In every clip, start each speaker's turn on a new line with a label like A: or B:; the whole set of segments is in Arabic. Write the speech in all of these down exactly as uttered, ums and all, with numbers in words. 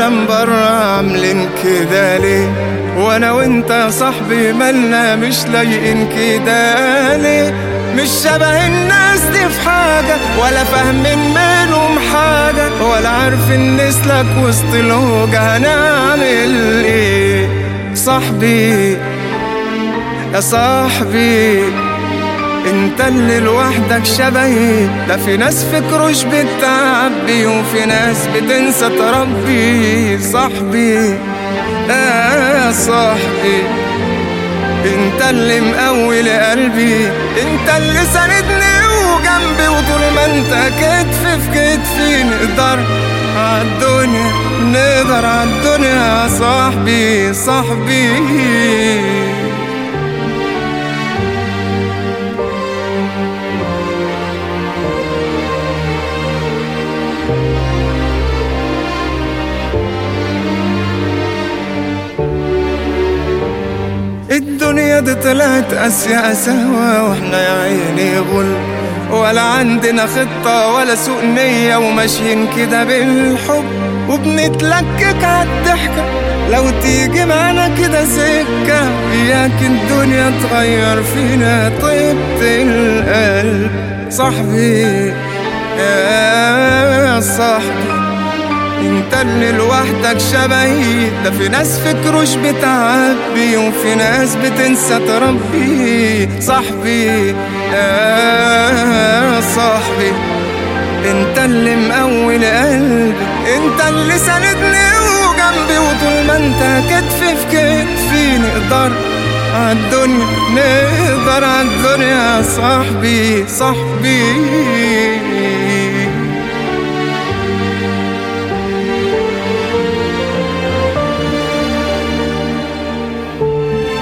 A: العالم برا عاملين كده ليه؟ وانا وانت يا صاحبي مالنا مش لايقين كده ليه؟ مش شبه الناس دي في حاجة، ولا فاهمين منهم حاجة، ولا عارفين نسلك وسط الهوجة هنعمل ايه؟ صاحبي يا صاحبي انت اللي لوحدك شبهي، ده في ناس فكروش بتعبي وفي ناس بتنسى تربي. صاحبي يا صاحبي انت اللي مقوي قلبي، انت اللي ساندني وجنبي، وطول ما انت كتف في كتفي نقدر عالدنيا، نقدر عالدنيا يا صاحبي. صاحبي الدنيا دي طلعت قاسية قساوة، واحنا يا عيني غل، ولا عندنا خطة ولا سوء نية، وماشيين كده بالحب وبنتلكك عالضحكة. لو تيجي معانا كده سكة إياك الدنيا تغير فينا طيبة القلب. صاحبي يا صاحبي انت اللي لوحدك شبهي، ده في ناس فكروش بتعبي وفي ناس بتنسى تربي. صاحبي يا صاحبي انت اللي مقوي قلبي، انت اللي ساندني وجنبي، وطول ما انت كتف في كتفي نقدر عالدنيا، نقدر عالدنيا يا صاحبي. صاحبي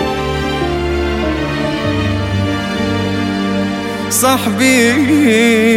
A: صاحبي